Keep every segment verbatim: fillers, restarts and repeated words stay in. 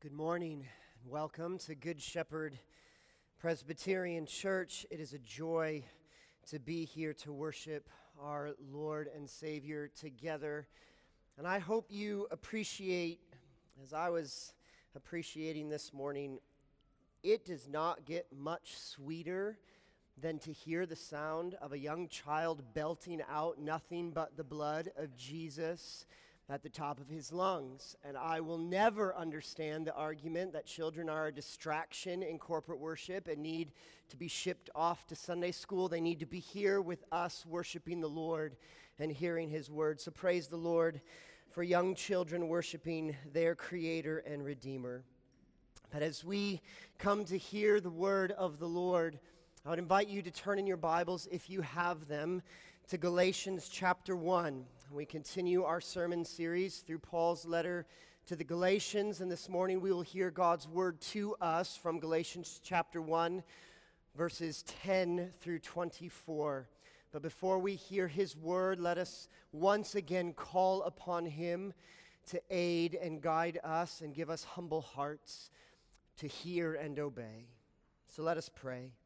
Good morning and welcome to Good Shepherd Presbyterian Church. It is a joy to be here to worship our Lord and Savior together. And I hope you appreciate, as I was appreciating this morning, it does not get much sweeter than to hear the sound of a young child belting out nothing but the blood of Jesus at the top of his lungs. And I will never understand the argument that children are a distraction in corporate worship and need to be shipped off to Sunday school. They need to be here with us worshiping the Lord and hearing his word. So praise the Lord for young children worshiping their Creator and Redeemer. But as we come to hear the word of the Lord, I would invite you to turn in your Bibles, if you have them, to Galatians chapter one. We continue our sermon series through Paul's letter to the Galatians, and this morning we will hear God's word to us from Galatians chapter one, verses ten through twenty-four. But before we hear his word, let us once again call upon him to aid and guide us and give us humble hearts to hear and obey. So let us pray.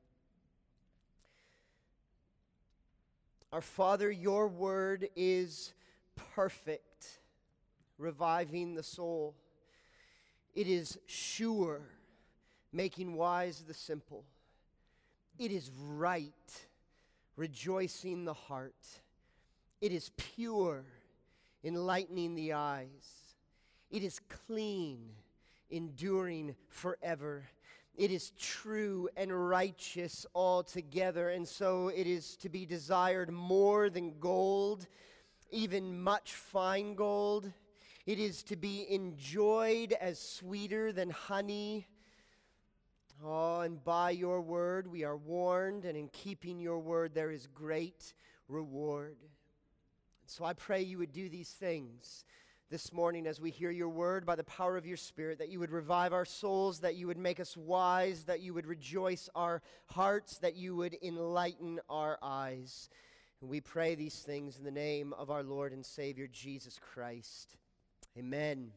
Our Father, your word is perfect, reviving the soul. It is sure, making wise the simple. It is right, rejoicing the heart. It is pure, enlightening the eyes. It is clean, enduring forever. It is true and righteous altogether, and so it is to be desired more than gold, even much fine gold. It is to be enjoyed as sweeter than honey. Oh, and by your word we are warned, and in keeping your word there is great reward. So I pray you would do these things this morning as we hear your word by the power of your Spirit, that you would revive our souls, that you would make us wise, that you would rejoice our hearts, that you would enlighten our eyes. And we pray these things in the name of our Lord and Savior, Jesus Christ. Amen.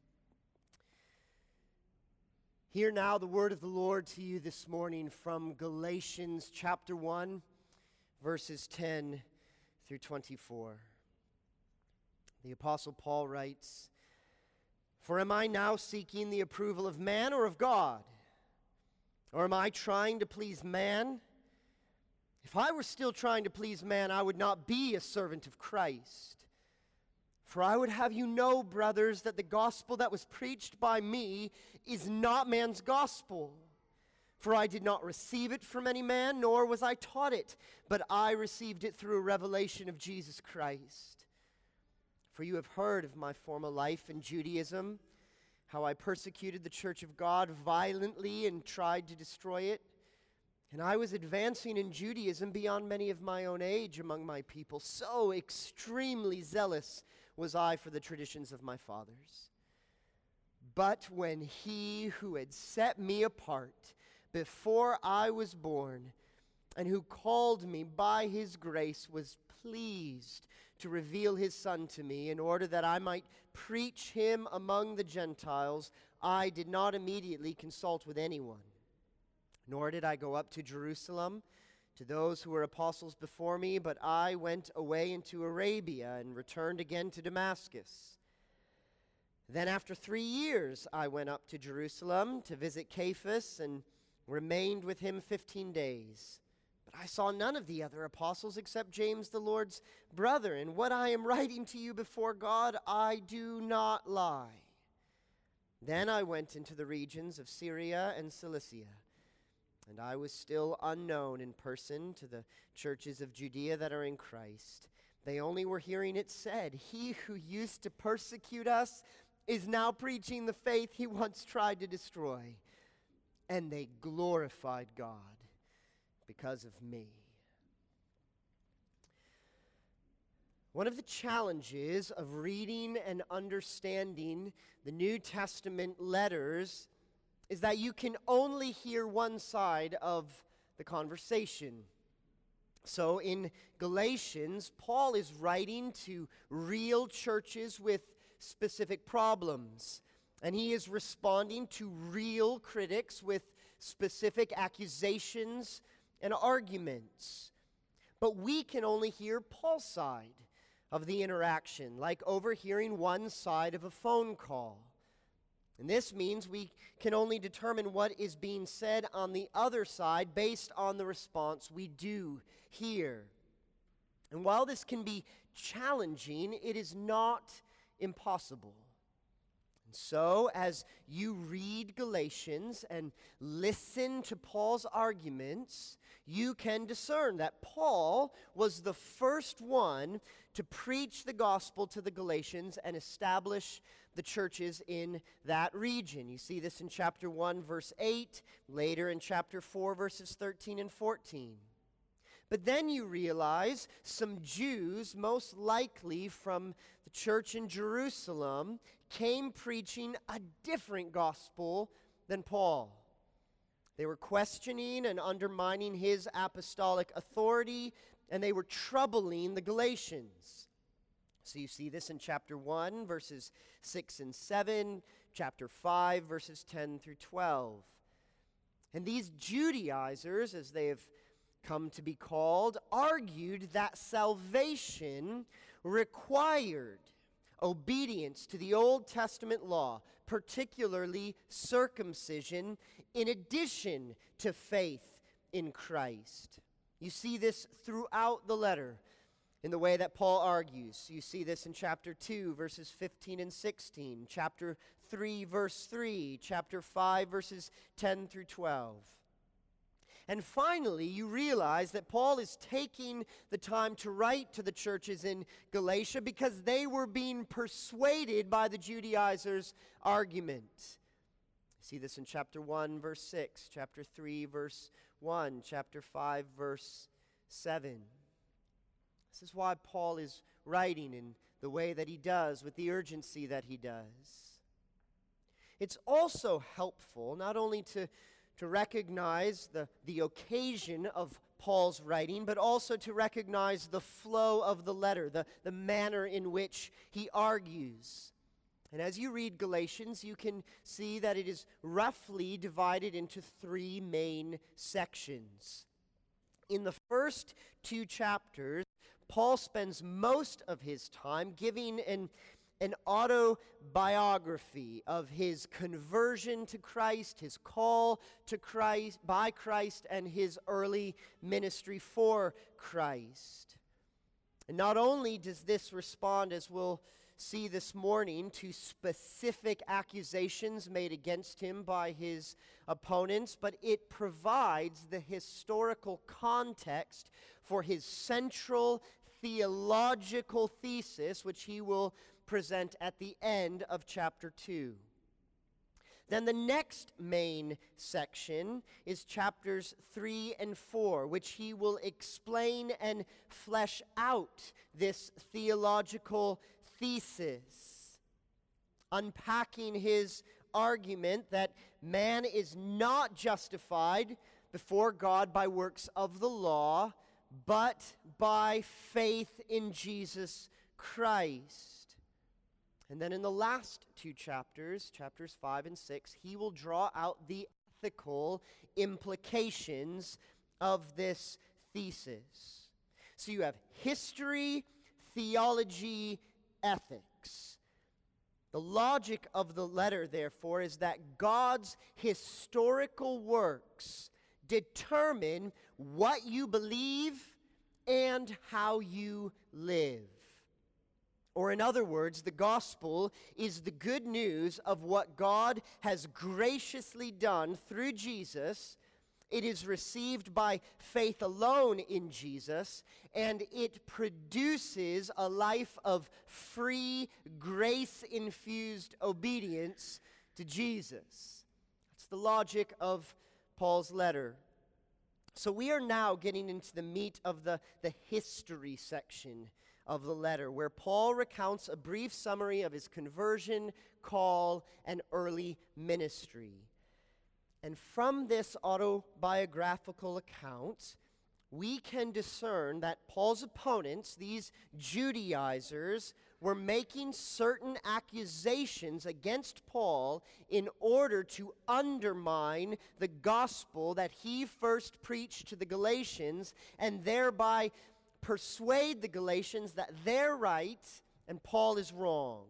Hear now the word of the Lord to you this morning from Galatians chapter one, verses ten through twenty-four. The Apostle Paul writes, "For am I now seeking the approval of man or of God? Or am I trying to please man? If I were still trying to please man, I would not be a servant of Christ. For I would have you know, brothers, that the gospel that was preached by me is not man's gospel. For I did not receive it from any man, nor was I taught it, but I received it through a revelation of Jesus Christ. For you have heard of my former life in Judaism, how I persecuted the church of God violently and tried to destroy it. And I was advancing in Judaism beyond many of my own age among my people. So extremely zealous was I for the traditions of my fathers. But when he who had set me apart before I was born, and who called me by his grace, was pleased to reveal his Son to me in order that I might preach him among the Gentiles, I did not immediately consult with anyone. Nor did I go up to Jerusalem to those who were apostles before me, but I went away into Arabia and returned again to Damascus. Then after three years I went up to Jerusalem to visit Cephas and remained with him fifteen days. But I saw none of the other apostles except James, the Lord's brother. And what I am writing to you before God, I do not lie. Then I went into the regions of Syria and Cilicia, and I was still unknown in person to the churches of Judea that are in Christ. They only were hearing it said, 'He who used to persecute us is now preaching the faith he once tried to destroy.' And they glorified God because of me." One of the challenges of reading and understanding the New Testament letters is that you can only hear one side of the conversation. So in Galatians, Paul is writing to real churches with specific problems. And he is responding to real critics with specific accusations and arguments. But we can only hear Paul's side of the interaction, like overhearing one side of a phone call. And this means we can only determine what is being said on the other side based on the response we do hear. And while this can be challenging, it is not impossible. And so, as you read Galatians and listen to Paul's arguments, you can discern that Paul was the first one to preach the gospel to the Galatians and establish the churches in that region. You see this in chapter one, verse eight, later in chapter four, verses thirteen and fourteen. But then you realize some Jews, most likely from the church in Jerusalem, came preaching a different gospel than Paul. They were questioning and undermining his apostolic authority, and they were troubling the Galatians. So you see this in chapter one, verses six and seven, chapter five, verses ten through twelve. And these Judaizers, as they have come to be called, argued that salvation required obedience to the Old Testament law, particularly circumcision, in addition to faith in Christ. You see this throughout the letter in the way that Paul argues. You see this in chapter two, verses fifteen and sixteen, chapter three, verse three, chapter five, verses ten through twelve. And finally, you realize that Paul is taking the time to write to the churches in Galatia because they were being persuaded by the Judaizers' argument. See this in chapter one, verse six, chapter three, verse one, chapter five, verse seven. This is why Paul is writing in the way that he does, with the urgency that he does. It's also helpful not only to, to recognize the, the occasion of Paul's writing, but also to recognize the flow of the letter, the, the manner in which he argues. And as you read Galatians, you can see that it is roughly divided into three main sections. In the first two chapters, Paul spends most of his time giving an, an autobiography of his conversion to Christ, his call to Christ by Christ, and his early ministry for Christ. And not only does this respond, as we'll see this morning, to specific accusations made against him by his opponents, but it provides the historical context for his central theological thesis, which he will present at the end of chapter two. Then the next main section is chapters three and four, which he will explain and flesh out this theological thesis, unpacking his argument that man is not justified before God by works of the law, but by faith in Jesus Christ. And then in the last two chapters, chapters five and six, he will draw out the ethical implications of this thesis. So you have history, theology, ethics. The logic of the letter, therefore, is that God's historical works determine what you believe and how you live. Or in other words, the gospel is the good news of what God has graciously done through Jesus. It is received by faith alone in Jesus, and it produces a life of free, grace-infused obedience to Jesus. That's the logic of Paul's letter. So we are now getting into the meat of the, the history section of the letter, where Paul recounts a brief summary of his conversion, call, and early ministry. And from this autobiographical account, we can discern that Paul's opponents, these Judaizers, were making certain accusations against Paul in order to undermine the gospel that he first preached to the Galatians, and thereby persuade the Galatians that they're right and Paul is wrong.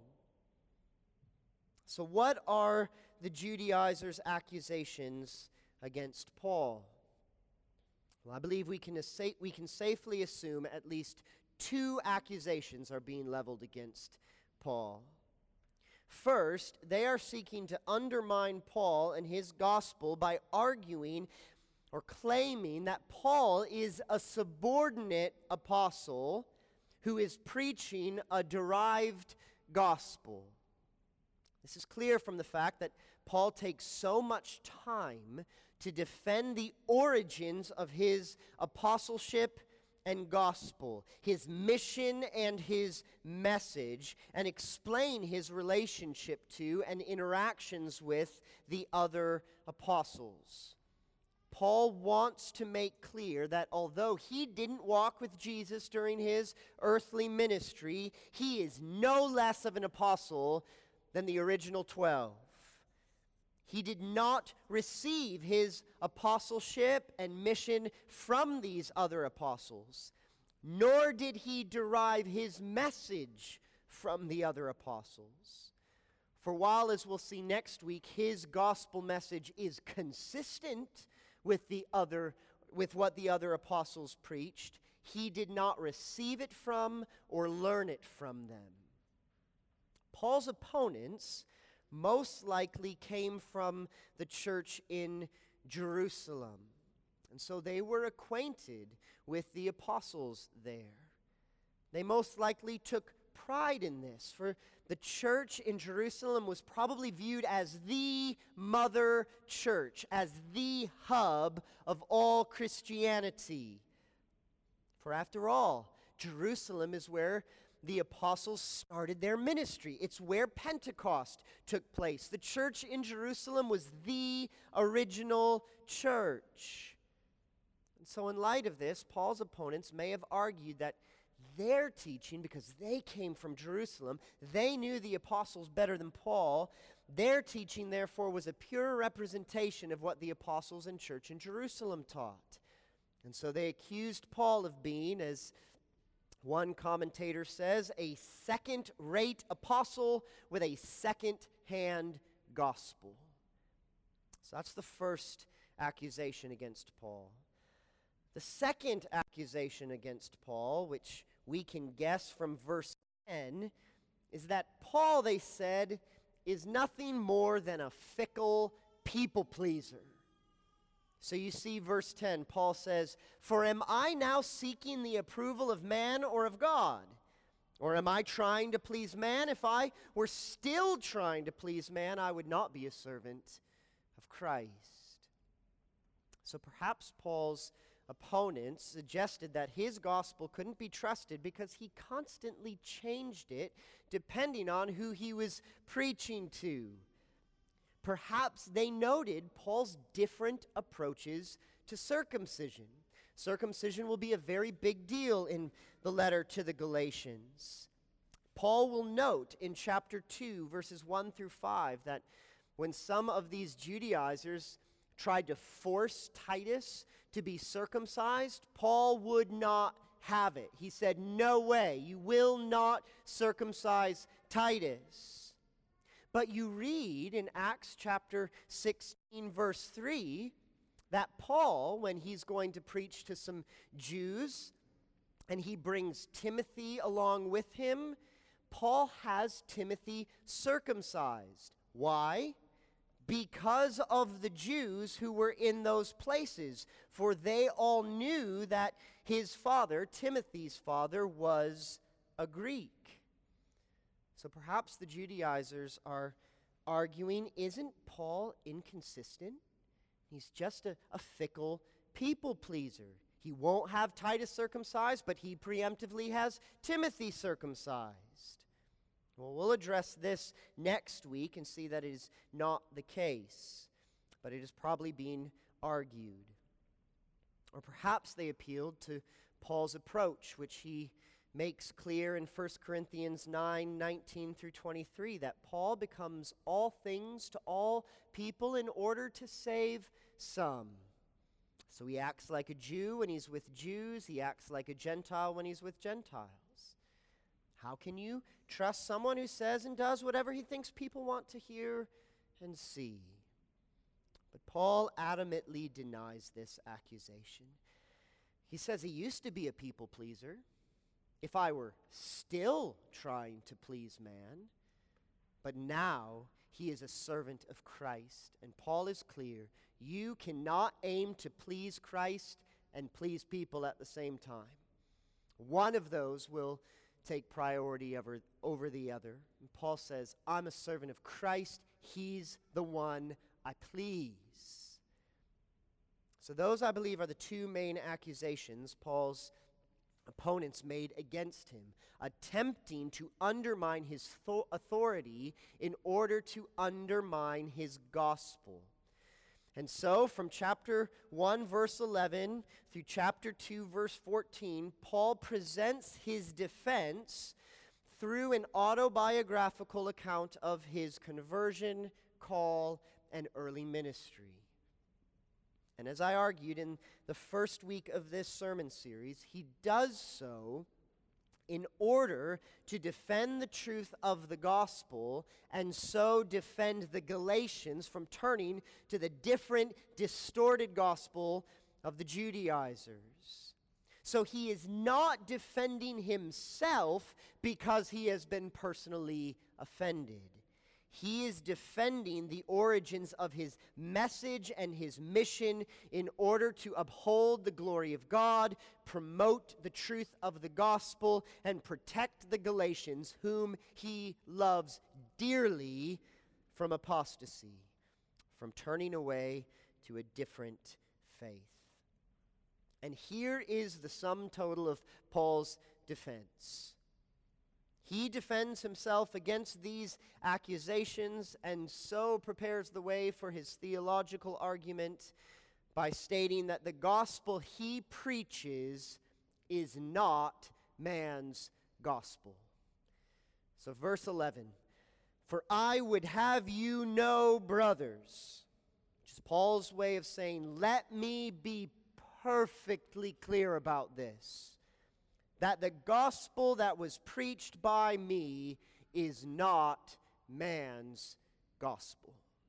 So what are the Judaizers' accusations against Paul? Well, I believe we can, we can safely assume at least two accusations are being leveled against Paul. First, they are seeking to undermine Paul and his gospel by arguing or claiming that Paul is a subordinate apostle who is preaching a derived gospel. This is clear from the fact that Paul takes so much time to defend the origins of his apostleship and gospel, his mission and his message, and explain his relationship to and interactions with the other apostles. Paul wants to make clear that although he didn't walk with Jesus during his earthly ministry, he is no less of an apostle than the original twelve. He did not receive his apostleship and mission from these other apostles, nor did he derive his message from the other apostles. For while, as we'll see next week, his gospel message is consistent with the other, with what the other apostles preached, he did not receive it from or learn it from them. Paul's opponents most likely came from the church in Jerusalem. And so they were acquainted with the apostles there. They most likely took pride in this, for the church in Jerusalem was probably viewed as the mother church, as the hub of all Christianity. For after all, Jerusalem is where the apostles started their ministry. It's where Pentecost took place. The church in Jerusalem was the original church. And so in light of this, Paul's opponents may have argued that their teaching, because they came from Jerusalem, they knew the apostles better than Paul. Their teaching, therefore, was a pure representation of what the apostles and church in Jerusalem taught. And so they accused Paul of being, as one commentator says, a second-rate apostle with a second-hand gospel. So that's the first accusation against Paul. The second accusation against Paul, which we can guess from verse ten, is that Paul, they said, is nothing more than a fickle people-pleaser. So you see verse ten, Paul says, "For am I now seeking the approval of man or of God? Or am I trying to please man? If I were still trying to please man, I would not be a servant of Christ." So perhaps Paul's opponents suggested that his gospel couldn't be trusted because he constantly changed it depending on who he was preaching to. Perhaps they noted Paul's different approaches to circumcision. Circumcision will be a very big deal in the letter to the Galatians. Paul will note in chapter two, verses one through five, that when some of these Judaizers tried to force Titus to be circumcised, Paul would not have it. He said, "No way, you will not circumcise Titus." But you read in Acts chapter sixteen, verse three, that Paul, when he's going to preach to some Jews, and he brings Timothy along with him, Paul has Timothy circumcised. Why? Because of the Jews who were in those places, for they all knew that his father, Timothy's father, was a Greek. So perhaps the Judaizers are arguing, isn't Paul inconsistent? He's just a, a fickle people pleaser. He won't have Titus circumcised, but he preemptively has Timothy circumcised. Well, we'll address this next week and see that it is not the case, but it is probably being argued. Or perhaps they appealed to Paul's approach, which he makes clear in First Corinthians nine, nineteen through twenty-three that Paul becomes all things to all people in order to save some. So he acts like a Jew when he's with Jews. He acts like a Gentile when he's with Gentiles. How can you trust someone who says and does whatever he thinks people want to hear and see? But Paul adamantly denies this accusation. He says he used to be a people pleaser. If I were still trying to please man, but now he is a servant of Christ. And Paul is clear, you cannot aim to please Christ and please people at the same time. One of those will take priority over, over the other. And Paul says, I'm a servant of Christ. He's the one I please. So those, I believe, are the two main accusations Paul's opponents made against him, attempting to undermine his th- authority in order to undermine his gospel. And so, from chapter one, verse eleven, through chapter two, verse fourteen, Paul presents his defense through an autobiographical account of his conversion, call, and early ministry. And as I argued in the first week of this sermon series, he does so in order to defend the truth of the gospel and so defend the Galatians from turning to the different, distorted gospel of the Judaizers. So he is not defending himself because he has been personally offended. He is defending the origins of his message and his mission in order to uphold the glory of God, promote the truth of the gospel, and protect the Galatians, whom he loves dearly, from apostasy, from turning away to a different faith. And here is the sum total of Paul's defense. He defends himself against these accusations and so prepares the way for his theological argument by stating that the gospel he preaches is not man's gospel. So verse eleven, for I would have you know, brothers, which is Paul's way of saying, let me be perfectly clear about this, that the gospel that was preached by me is not man's gospel.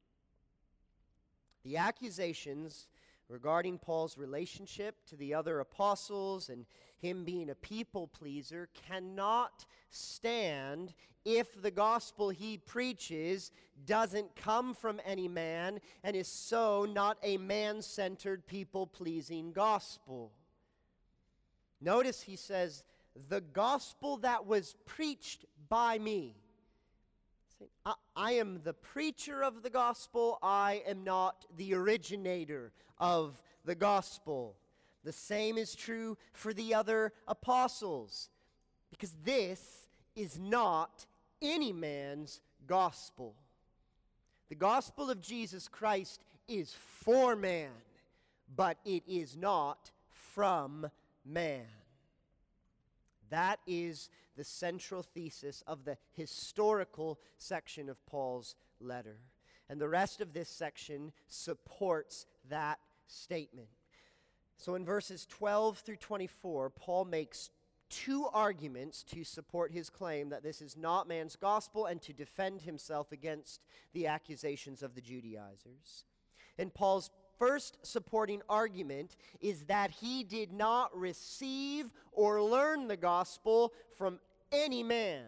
The accusations regarding Paul's relationship to the other apostles and him being a people pleaser cannot stand if the gospel he preaches doesn't come from any man and is so not a man-centered, people-pleasing gospel. Notice he says, the gospel that was preached by me. I, I am the preacher of the gospel. I am not the originator of the gospel. The same is true for the other apostles, because this is not any man's gospel. The gospel of Jesus Christ is for man, but it is not from man. That is the central thesis of the historical section of Paul's letter. And the rest of this section supports that statement. So in verses twelve through twenty-four, Paul makes two arguments to support his claim that this is not man's gospel and to defend himself against the accusations of the Judaizers. And Paul's first supporting argument is that he did not receive or learn the gospel from any man.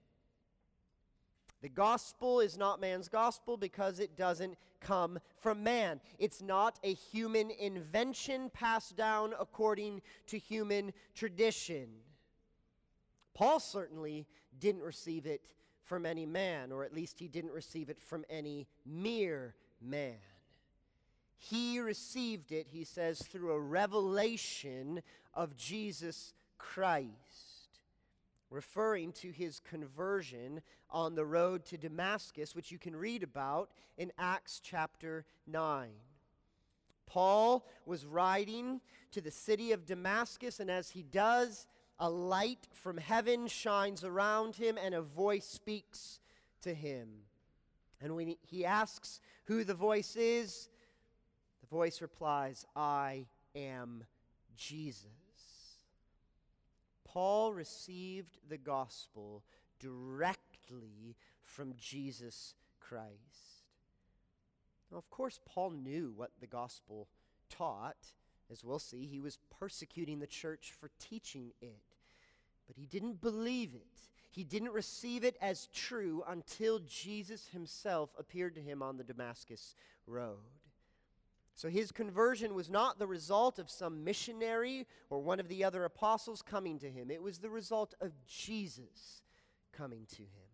The gospel is not man's gospel because it doesn't come from man. It's not a human invention passed down according to human tradition. Paul certainly didn't receive it from any man, or at least he didn't receive it from any mere man. He received it, he says, through a revelation of Jesus Christ, referring to his conversion on the road to Damascus, which you can read about in Acts chapter nine. Paul was riding to the city of Damascus, and as he does, a light from heaven shines around him, and a voice speaks to him. And when he asks who the voice is, the voice replies, I am Jesus. Paul received the gospel directly from Jesus Christ. Now, of course, Paul knew what the gospel taught. As we'll see, he was persecuting the church for teaching it. But he didn't believe it. He didn't receive it as true until Jesus himself appeared to him on the Damascus road. So his conversion was not the result of some missionary or one of the other apostles coming to him. It was the result of Jesus coming to him.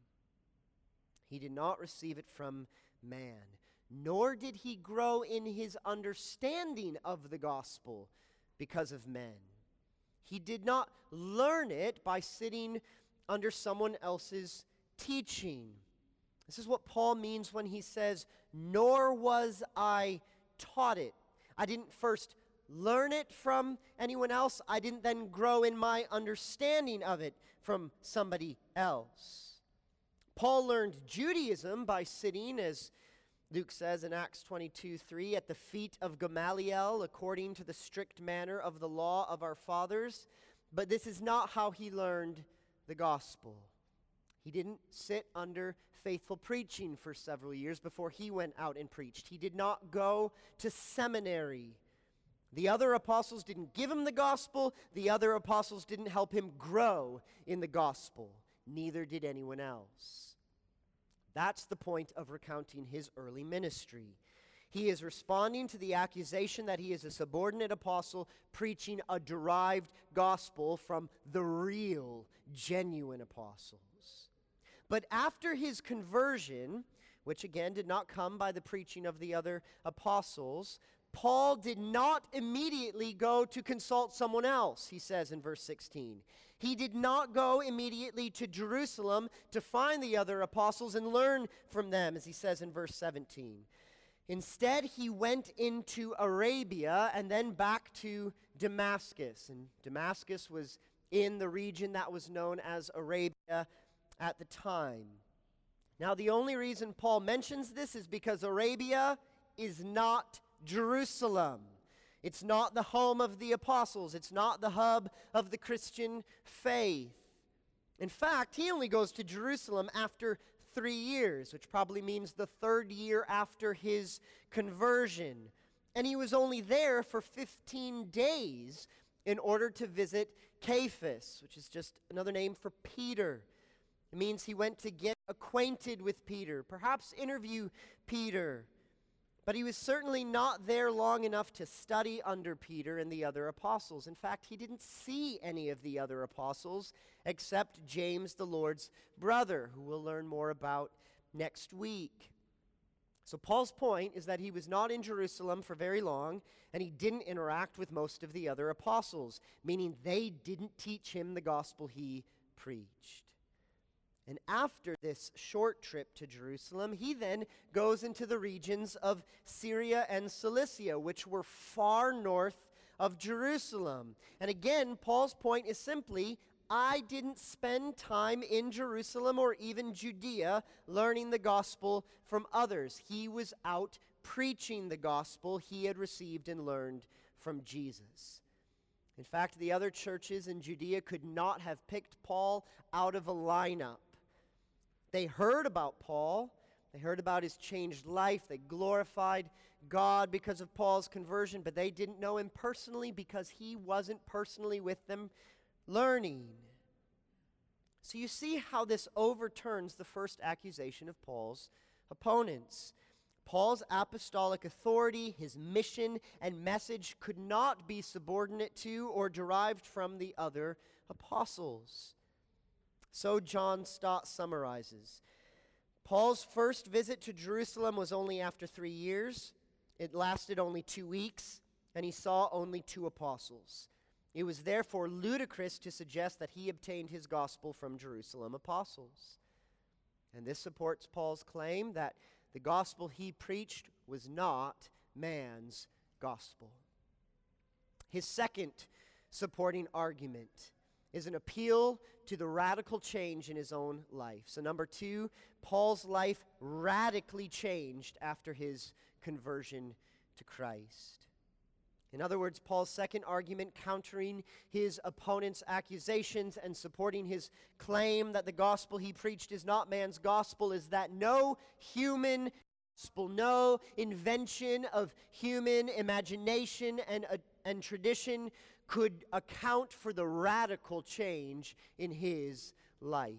He did not receive it from man, nor did he grow in his understanding of the gospel because of men. He did not learn it by sitting under someone else's teaching. This is what Paul means when he says, nor was I taught it. I didn't first learn it from anyone else. I didn't then grow in my understanding of it from somebody else. Paul learned Judaism by sitting, as Luke says in Acts twenty-two three, at the feet of Gamaliel, according to the strict manner of the law of our fathers. But this is not how he learned the gospel. He didn't sit under faithful preaching for several years before he went out and preached. He did not go to seminary. The other apostles didn't give him the gospel. The other apostles didn't help him grow in the gospel. Neither did anyone else. That's the point of recounting his early ministry. He is responding to the accusation that he is a subordinate apostle preaching a derived gospel from the real, genuine apostles. But after his conversion, which again did not come by the preaching of the other apostles, Paul did not immediately go to consult someone else, he says in verse sixteen. He did not go immediately to Jerusalem to find the other apostles and learn from them, as he says in verse seventeen. Instead, he went into Arabia and then back to Damascus. And Damascus was in the region that was known as Arabia at the time. Now, the only reason Paul mentions this is because Arabia is not Jerusalem. It's not the home of the apostles. It's not the hub of the Christian faith. In fact, he only goes to Jerusalem after three years, which probably means the third year after his conversion. And he was only there for fifteen days in order to visit Cephas, which is just another name for Peter. It means he went to get acquainted with Peter, perhaps interview Peter. But he was certainly not there long enough to study under Peter and the other apostles. In fact, he didn't see any of the other apostles except James, the Lord's brother, who we'll learn more about next week. So Paul's point is that he was not in Jerusalem for very long, and he didn't interact with most of the other apostles, meaning they didn't teach him the gospel he preached. And after this short trip to Jerusalem, he then goes into the regions of Syria and Cilicia, which were far north of Jerusalem. And again, Paul's point is simply, I didn't spend time in Jerusalem or even Judea learning the gospel from others. He was out preaching the gospel he had received and learned from Jesus. In fact, the other churches in Judea could not have picked Paul out of a lineup. They heard about Paul. They heard about his changed life. They glorified God because of Paul's conversion, but they didn't know him personally because he wasn't personally with them learning. So you see how this overturns the first accusation of Paul's opponents. Paul's apostolic authority, his mission and message could not be subordinate to or derived from the other apostles. So John Stott summarizes. Paul's first visit to Jerusalem was only after three years. It lasted only two weeks, and he saw only two apostles. It was therefore ludicrous to suggest that he obtained his gospel from Jerusalem apostles. And this supports Paul's claim that the gospel he preached was not man's gospel. His second supporting argument is an appeal to the radical change in his own life. So number two, Paul's life radically changed after his conversion to Christ. In other words, Paul's second argument, countering his opponent's accusations and supporting his claim that the gospel he preached is not man's gospel, is that no human gospel, no invention of human imagination and, uh, and tradition could account for the radical change in his life.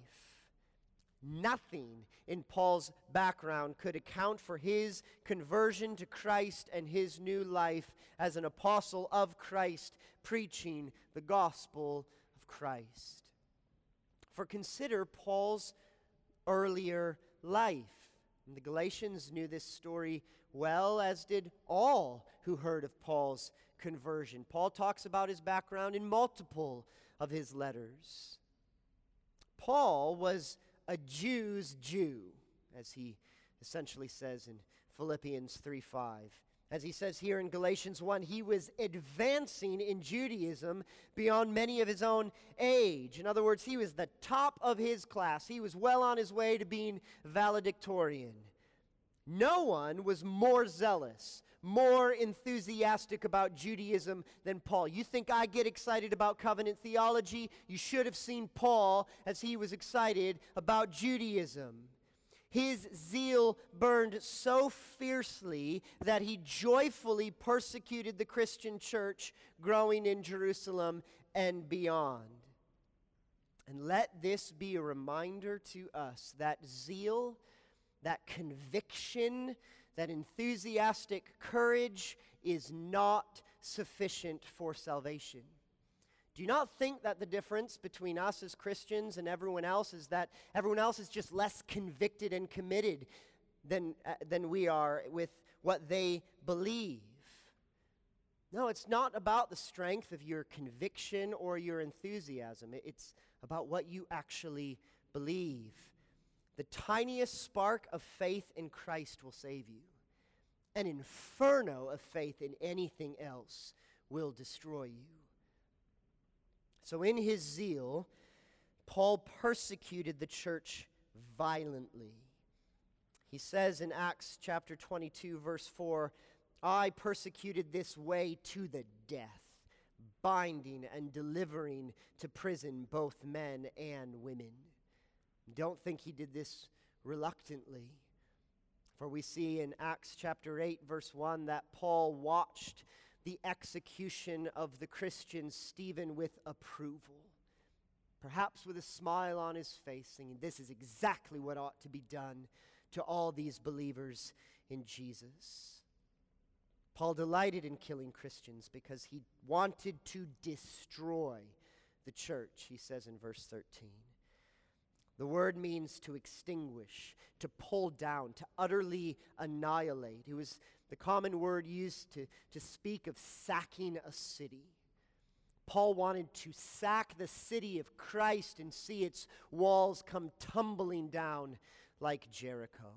Nothing in Paul's background could account for his conversion to Christ and his new life as an apostle of Christ, preaching the gospel of Christ. For consider Paul's earlier life. And the Galatians knew this story well, as did all who heard of Paul's conversion. Paul talks about his background in multiple of his letters. Paul was a Jew's Jew, as he essentially says in Philippians three five. As he says here in Galatians one, he was advancing in Judaism beyond many of his own age. In other words, he was the top of his class. He was well on his way to being valedictorian. No one was more zealous, more enthusiastic about Judaism than Paul. You think I get excited about covenant theology? You should have seen Paul as he was excited about Judaism. His zeal burned so fiercely that he joyfully persecuted the Christian church growing in Jerusalem and beyond. And let this be a reminder to us that zeal, that conviction, that enthusiastic courage is not sufficient for salvation. Do you not think that the difference between us as Christians and everyone else is that everyone else is just less convicted and committed than, uh, than we are with what they believe? No, it's not about the strength of your conviction or your enthusiasm. It's about what you actually believe. The tiniest spark of faith in Christ will save you. An inferno of faith in anything else will destroy you. So in his zeal, Paul persecuted the church violently. He says in Acts chapter twenty-two, verse four, I persecuted this way to the death, binding and delivering to prison both men and women. Don't think he did this reluctantly. For we see in Acts chapter eight, verse one, that Paul watched the execution of the Christian Stephen with approval, perhaps with a smile on his face, saying, this is exactly what ought to be done to all these believers in Jesus. Paul delighted in killing Christians because he wanted to destroy the church, he says in verse thirteen. The word means to extinguish, to pull down, to utterly annihilate. It was the common word used to, to speak of sacking a city. Paul wanted to sack the city of Christ and see its walls come tumbling down like Jericho.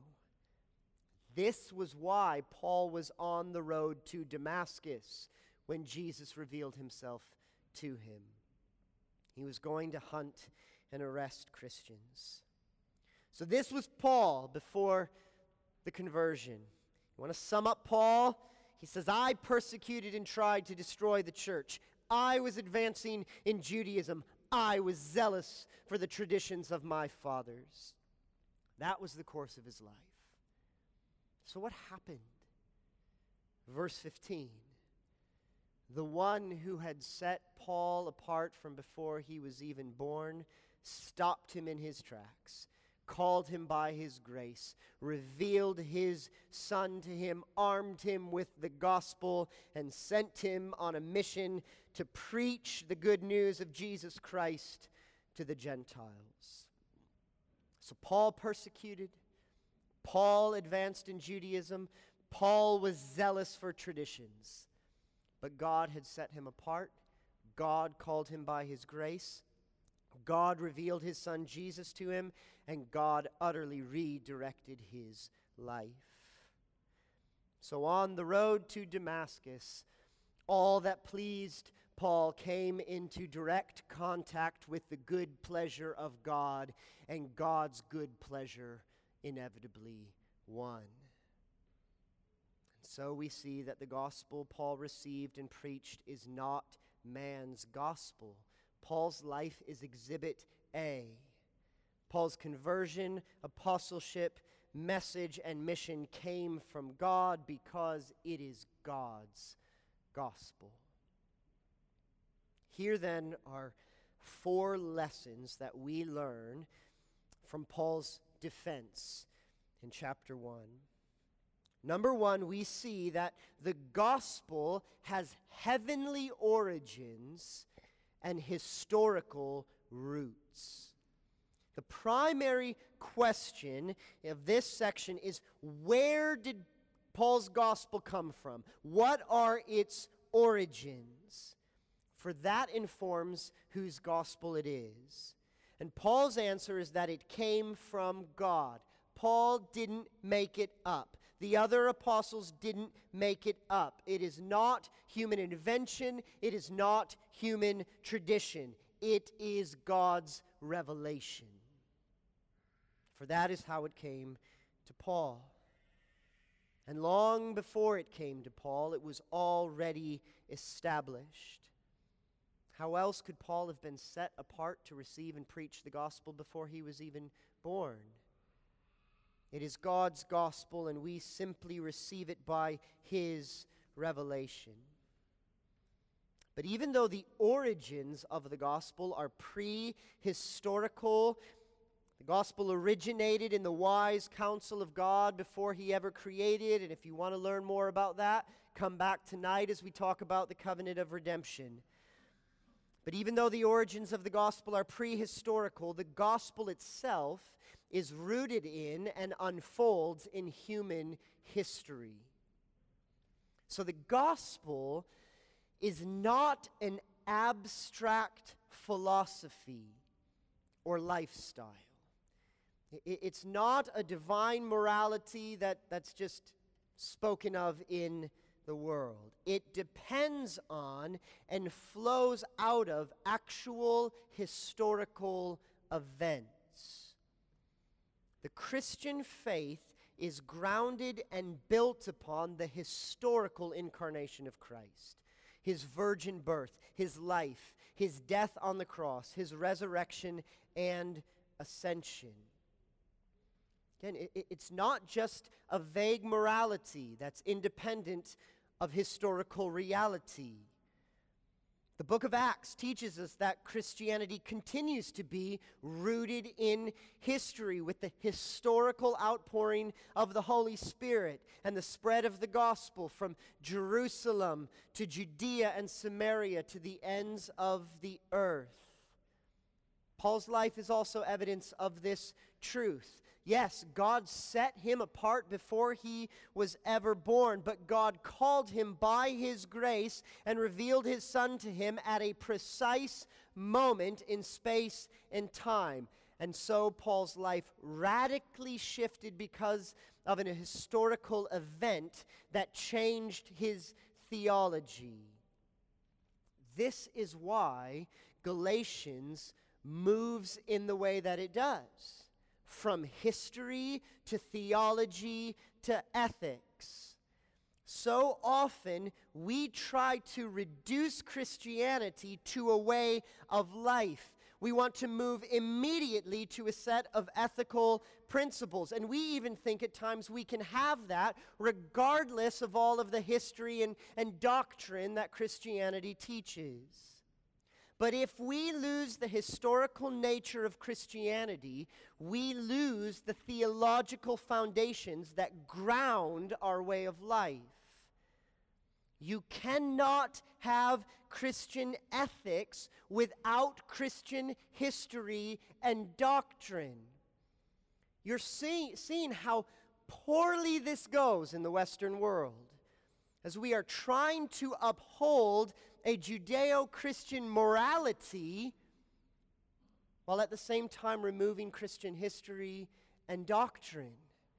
This was why Paul was on the road to Damascus when Jesus revealed himself to him. He was going to hunt and arrest Christians. So this was Paul before the conversion. You want to sum up Paul? He says, I persecuted and tried to destroy the church. I was advancing in Judaism. I was zealous for the traditions of my fathers. That was the course of his life. So what happened? Verse fifteen. The one who had set Paul apart from before he was even born stopped him in his tracks, called him by his grace, revealed his Son to him, armed him with the gospel, and sent him on a mission to preach the good news of Jesus Christ to the Gentiles. So Paul persecuted, Paul advanced in Judaism, Paul was zealous for traditions, but God had set him apart. God called him by his grace. God revealed his Son Jesus to him, and God utterly redirected his life. So on the road to Damascus, all that pleased Paul came into direct contact with the good pleasure of God, and God's good pleasure inevitably won. And so we see that the gospel Paul received and preached is not man's gospel. Paul's life is exhibit A. Paul's conversion, apostleship, message, and mission came from God because it is God's gospel. Here then are four lessons that we learn from Paul's defense in chapter one. Number one, we see that the gospel has heavenly origins and historical roots. The primary question of this section is, where did Paul's gospel come from? What are its origins? For that informs whose gospel it is. And Paul's answer is that it came from God. Paul didn't make it up. The other apostles didn't make it up. It is not human invention. It is not human tradition. It is God's revelation. For that is how it came to Paul. And long before it came to Paul, it was already established. How else could Paul have been set apart to receive and preach the gospel before he was even born? It is God's gospel, and we simply receive it by his revelation. But even though the origins of the gospel are pre-historical, the gospel originated in the wise counsel of God before he ever created, and if you want to learn more about that, come back tonight as we talk about the covenant of redemption. But even though the origins of the gospel are prehistorical, the gospel itself is rooted in and unfolds in human history. So the gospel is not an abstract philosophy or lifestyle. It's not a divine morality that, that's just spoken of in the world. It depends on and flows out of actual historical events. The Christian faith is grounded and built upon the historical incarnation of Christ. His virgin birth, his life, his death on the cross, his resurrection and ascension. Again, it, it's not just a vague morality that's independent of historical reality. The book of Acts teaches us that Christianity continues to be rooted in history with the historical outpouring of the Holy Spirit and the spread of the gospel from Jerusalem to Judea and Samaria to the ends of the earth. Paul's life is also evidence of this truth. Yes, God set him apart before he was ever born, but God called him by his grace and revealed his Son to him at a precise moment in space and time. And so Paul's life radically shifted because of an historical event that changed his theology. This is why Galatians moves in the way that it does. From history to theology to ethics. So often we try to reduce Christianity to a way of life. We want to move immediately to a set of ethical principles. And we even think at times we can have that regardless of all of the history and, and doctrine that Christianity teaches. But if we lose the historical nature of Christianity, we lose the theological foundations that ground our way of life. You cannot have Christian ethics without Christian history and doctrine. You're see, seeing how poorly this goes in the Western world as we are trying to uphold a Judeo-Christian morality while at the same time removing Christian history and doctrine.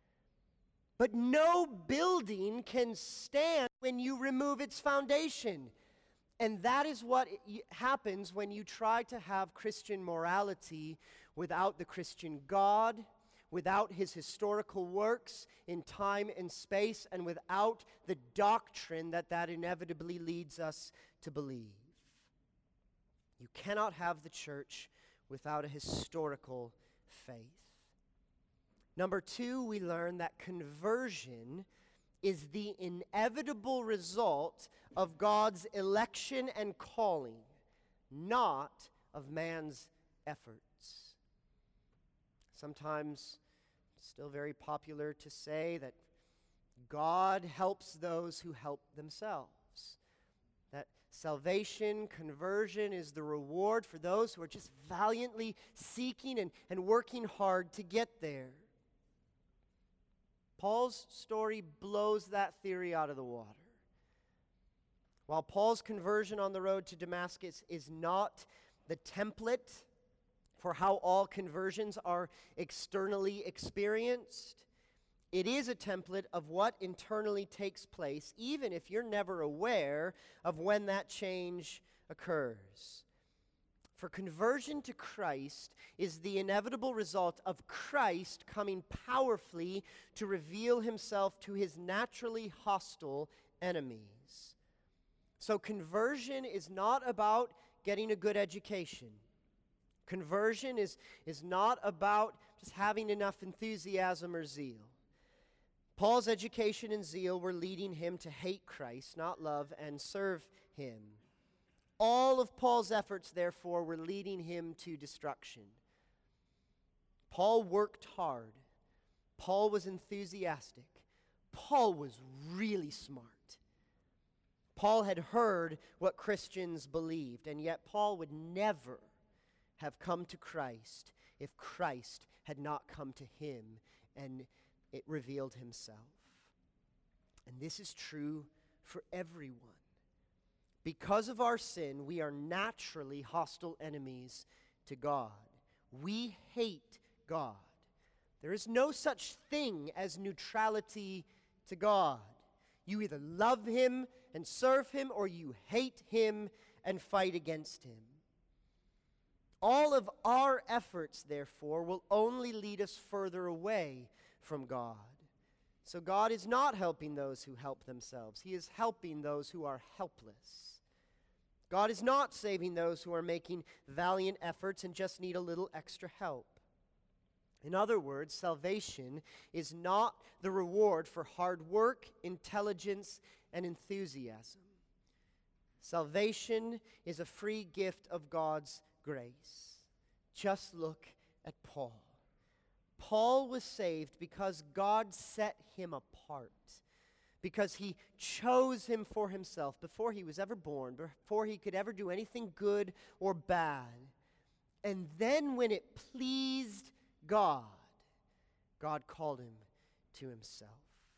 But no building can stand when you remove its foundation. And that is what it happens when you try to have Christian morality without the Christian God, without his historical works in time and space, and without the doctrine that that inevitably leads us to believe. You cannot have the church without a historical faith. Number two, we learn that conversion is the inevitable result of God's election and calling, not of man's efforts. Sometimes it's still very popular to say that God helps those who help themselves. That salvation, conversion is the reward for those who are just valiantly seeking and, and working hard to get there. Paul's story blows that theory out of the water. While Paul's conversion on the road to Damascus is not the template for how all conversions are externally experienced, it is a template of what internally takes place, even if you're never aware of when that change occurs. For conversion to Christ is the inevitable result of Christ coming powerfully to reveal himself to his naturally hostile enemies. So conversion is not about getting a good education. Conversion is, is not about just having enough enthusiasm or zeal. Paul's education and zeal were leading him to hate Christ, not love and serve him. All of Paul's efforts, therefore, were leading him to destruction. Paul worked hard. Paul was enthusiastic. Paul was really smart. Paul had heard what Christians believed, and yet Paul would never have come to Christ if Christ had not come to him and it revealed himself. And this is true for everyone. Because of our sin, we are naturally hostile enemies to God. We hate God. There is no such thing as neutrality to God. You either love him and serve him, or you hate him and fight against him. All of our efforts, therefore, will only lead us further away from God. So God is not helping those who help themselves. He is helping those who are helpless. God is not saving those who are making valiant efforts and just need a little extra help. In other words, salvation is not the reward for hard work, intelligence, and enthusiasm. Salvation is a free gift of God's grace. Just look at Paul. Paul was saved because God set him apart, because he chose him for himself before he was ever born, before he could ever do anything good or bad. And then when it pleased God, God called him to himself.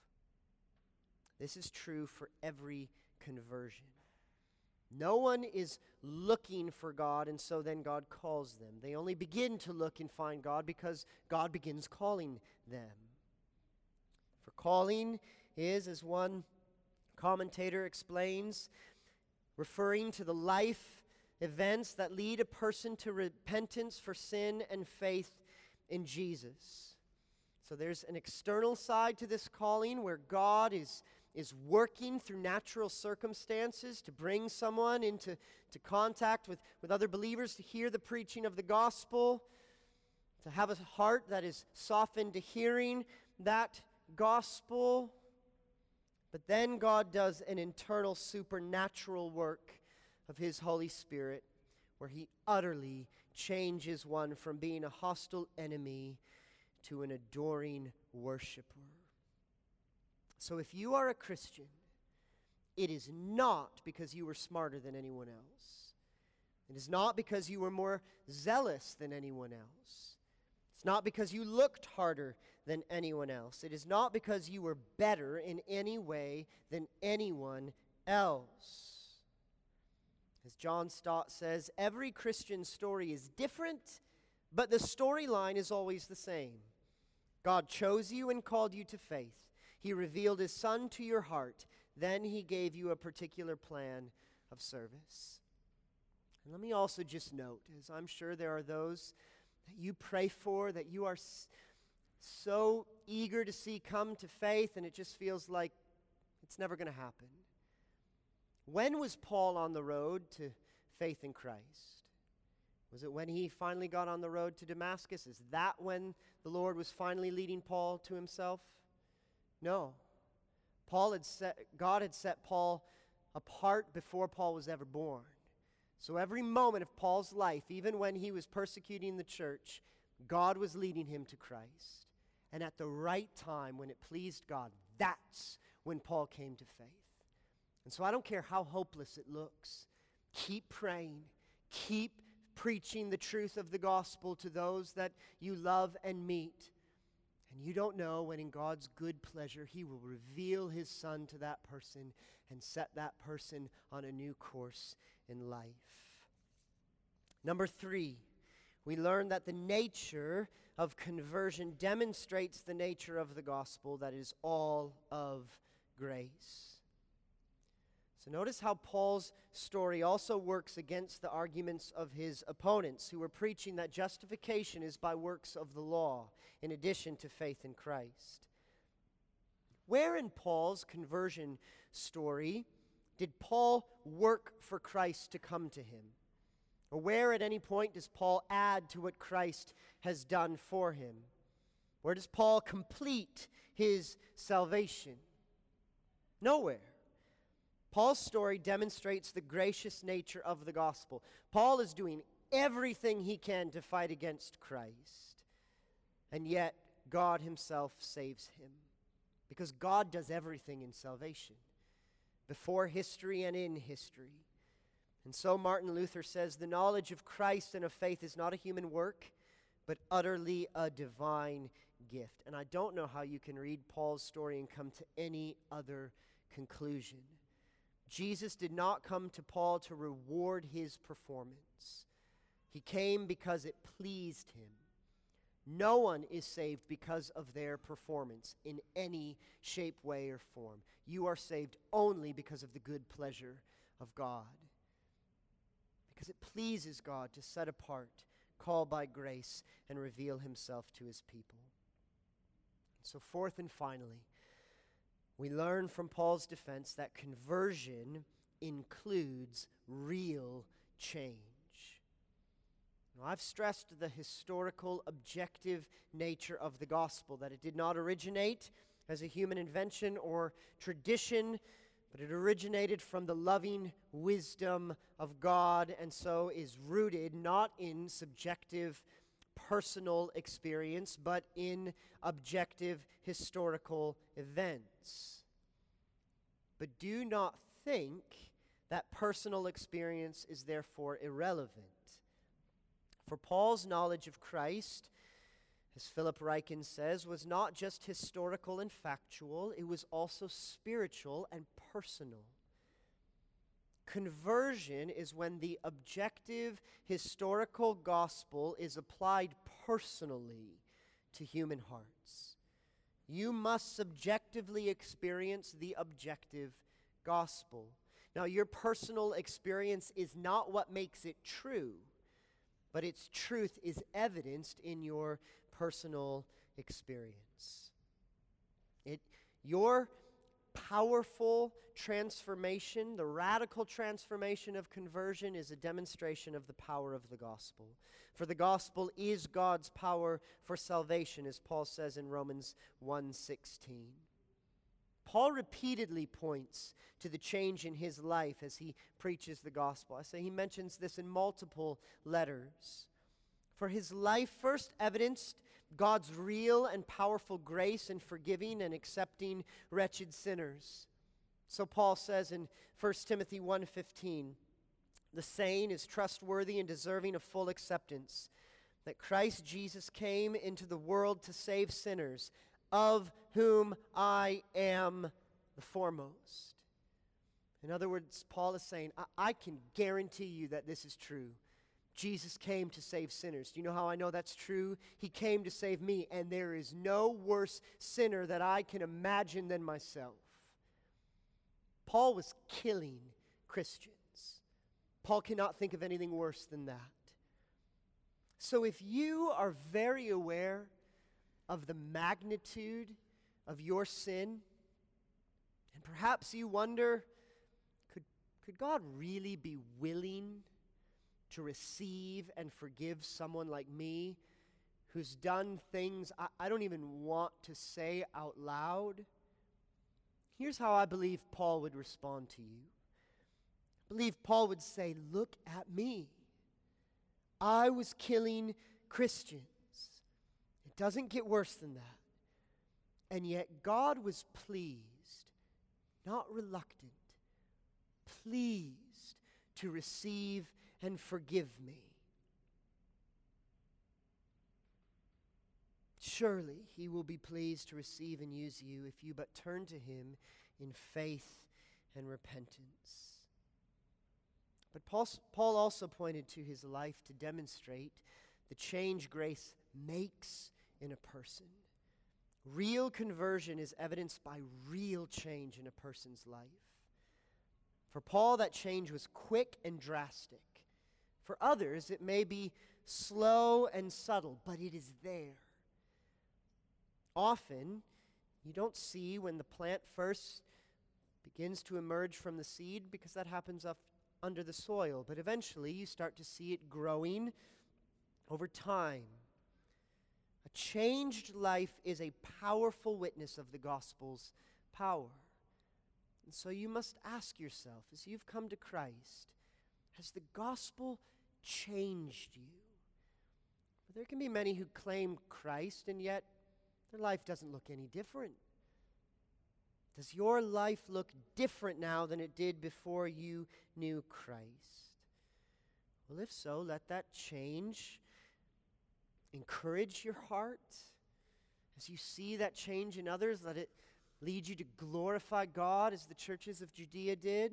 This is true for every conversion. No one is looking for God, and so then God calls them. They only begin to look and find God because God begins calling them. For calling is, as one commentator explains, referring to the life events that lead a person to repentance for sin and faith in Jesus. So there's an external side to this calling where God is is working through natural circumstances to bring someone into to contact with, with other believers, to hear the preaching of the gospel, to have a heart that is softened to hearing that gospel. But then God does an internal supernatural work of his Holy Spirit where he utterly changes one from being a hostile enemy to an adoring worshiper. So if you are a Christian, it is not because you were smarter than anyone else. It is not because you were more zealous than anyone else. It's not because you looked harder than anyone else. It is not because you were better in any way than anyone else. As John Stott says, every Christian story is different, but the storyline is always the same. God chose you and called you to faith. He revealed his Son to your heart. Then he gave you a particular plan of service. And let me also just note, as I'm sure there are those that you pray for, that you are s- so eager to see come to faith, and it just feels like it's never going to happen. When was Paul on the road to faith in Christ? Was it when he finally got on the road to Damascus? Is that when the Lord was finally leading Paul to himself? No. Paul had set, God had set Paul apart before Paul was ever born. So every moment of Paul's life, even when he was persecuting the church, God was leading him to Christ. And at the right time, when it pleased God, that's when Paul came to faith. And so I don't care how hopeless it looks. Keep praying. Keep preaching the truth of the gospel to those that you love and meet. And you don't know when in God's good pleasure he will reveal his Son to that person and set that person on a new course in life. Number three, we learn that the nature of conversion demonstrates the nature of the gospel that is all of grace. So notice how Paul's story also works against the arguments of his opponents who were preaching that justification is by works of the law in addition to faith in Christ. Where in Paul's conversion story did Paul work for Christ to come to him? Or where at any point does Paul add to what Christ has done for him? Where does Paul complete his salvation? Nowhere. Paul's story demonstrates the gracious nature of the gospel. Paul is doing everything he can to fight against Christ, and yet God himself saves him, because God does everything in salvation, before history and in history. And so Martin Luther says, the knowledge of Christ and of faith is not a human work, but utterly a divine gift. And I don't know how you can read Paul's story and come to any other conclusion. Jesus did not come to Paul to reward his performance. He came because it pleased him. No one is saved because of their performance in any shape, way, or form. You are saved only because of the good pleasure of God. Because it pleases God to set apart, call by grace, and reveal himself to his people. So fourth and finally, we learn from Paul's defense that conversion includes real change. Now, I've stressed the historical, objective nature of the gospel, that it did not originate as a human invention or tradition, but it originated from the loving wisdom of God, and so is rooted not in subjective personal experience, but in objective historical events. But do not think that personal experience is therefore irrelevant. For Paul's knowledge of Christ, as Philip Ryken says, was not just historical and factual, it was also spiritual and personal. Conversion is when the objective historical gospel is applied personally to human hearts. You must subjectively experience the objective gospel. Now, your personal experience is not what makes it true, but its truth is evidenced in your personal experience. It, your powerful transformation, the radical transformation of conversion, is a demonstration of the power of the gospel. For the gospel is God's power for salvation, as Paul says in Romans one sixteen. Paul repeatedly points to the change in his life as he preaches the gospel. I say he mentions this in multiple letters. For his life first evidenced God's real and powerful grace in forgiving and accepting wretched sinners. So Paul says in First Timothy one fifteen, the saying is trustworthy and deserving of full acceptance, that Christ Jesus came into the world to save sinners, of whom I am the foremost. In other words, Paul is saying, I, I can guarantee you that this is true. Jesus came to save sinners. Do you know how I know that's true? He came to save me, and there is no worse sinner that I can imagine than myself. Paul was killing Christians. Paul cannot think of anything worse than that. So if you are very aware of the magnitude of your sin, and perhaps you wonder, could, could God really be willing to receive and forgive someone like me who's done things I, I don't even want to say out loud? Here's how I believe Paul would respond to you. I believe Paul would say, look at me. I was killing Christians. It doesn't get worse than that. And yet God was pleased, not reluctant, pleased to receive and forgive me. Surely he will be pleased to receive and use you if you but turn to him in faith and repentance. But Paul, Paul also pointed to his life to demonstrate the change grace makes in a person. Real conversion is evidenced by real change in a person's life. For Paul, that change was quick and drastic. For others, it may be slow and subtle, but it is there. Often, you don't see when the plant first begins to emerge from the seed because that happens up under the soil, but eventually you start to see it growing over time. A changed life is a powerful witness of the gospel's power. And so you must ask yourself, as you've come to Christ, has the gospel changed you? There can be many who claim Christ, and yet their life doesn't look any different. Does your life look different now than it did before you knew Christ? Well, if so, let that change encourage your heart. As you see that change in others, let it lead you to glorify God as the churches of Judea did.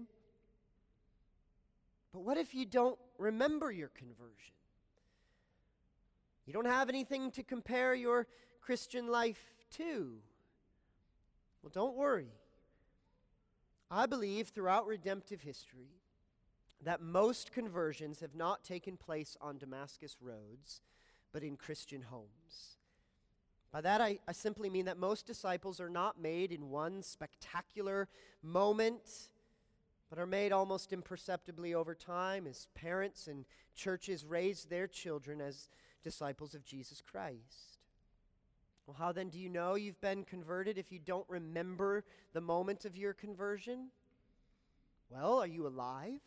But what if you don't remember your conversion? You don't have anything to compare your Christian life to. Well, don't worry. I believe throughout redemptive history that most conversions have not taken place on Damascus roads, but in Christian homes. By that, I, I simply mean that most disciples are not made in one spectacular moment, but are made almost imperceptibly over time as parents and churches raise their children as disciples of Jesus Christ. Well, how then do you know you've been converted if you don't remember the moment of your conversion? Well, are you alive?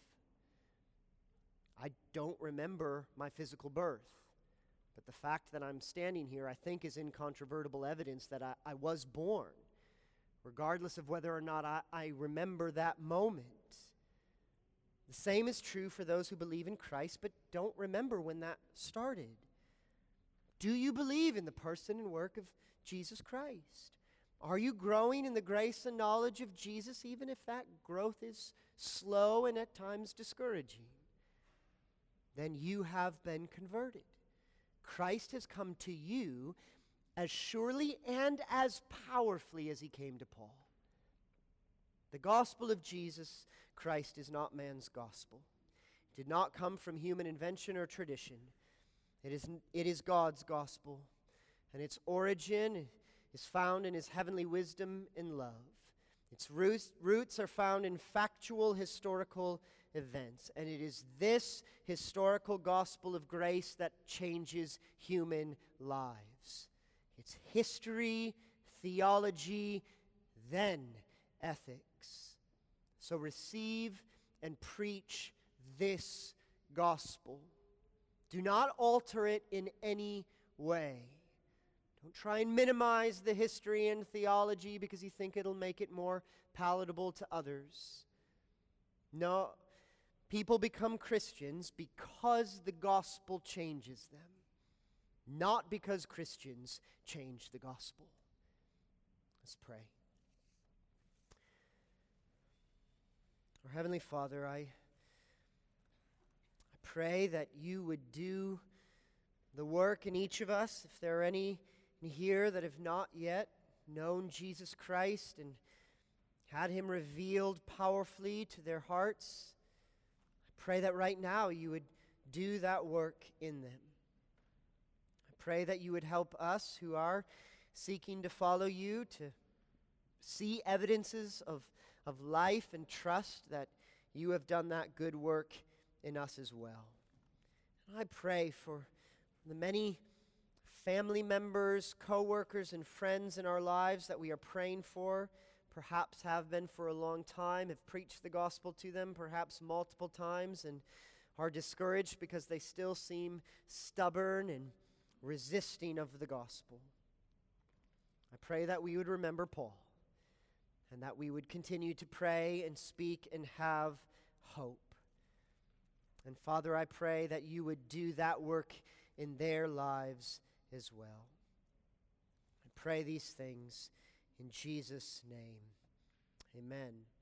I don't remember my physical birth. But the fact that I'm standing here, I think, is incontrovertible evidence that I, I was born, regardless of whether or not I, I remember that moment. The same is true for those who believe in Christ, but don't remember when that started. Do you believe in the person and work of Jesus Christ? Are you growing in the grace and knowledge of Jesus, even if that growth is slow and at times discouraging? Then you have been converted. Christ has come to you as surely and as powerfully as he came to Paul. The gospel of Jesus Christ is not man's gospel. It did not come from human invention or tradition. It is, it is God's gospel, and its origin is found in his heavenly wisdom and love. Its roots, roots are found in factual historical events, and it is this historical gospel of grace that changes human lives. It's history, theology, then ethics. So receive and preach this gospel. Do not alter it in any way. Don't try and minimize the history and theology because you think it'll make it more palatable to others. No, people become Christians because the gospel changes them, not because Christians change the gospel. Let's pray. Our Heavenly Father, I pray that you would do the work in each of us. If there are any here that have not yet known Jesus Christ and had him revealed powerfully to their hearts, pray that right now you would do that work in them. I pray that you would help us who are seeking to follow you to see evidences of, of life and trust that you have done that good work in us as well. And I pray for the many family members, co-workers, and friends in our lives that we are praying for, perhaps have been for a long time, have preached the gospel to them perhaps multiple times, and are discouraged because they still seem stubborn and resisting of the gospel. I pray that we would remember Paul, and that we would continue to pray and speak and have hope. And Father, I pray that you would do that work in their lives as well. I pray these things in Jesus' name. Amen.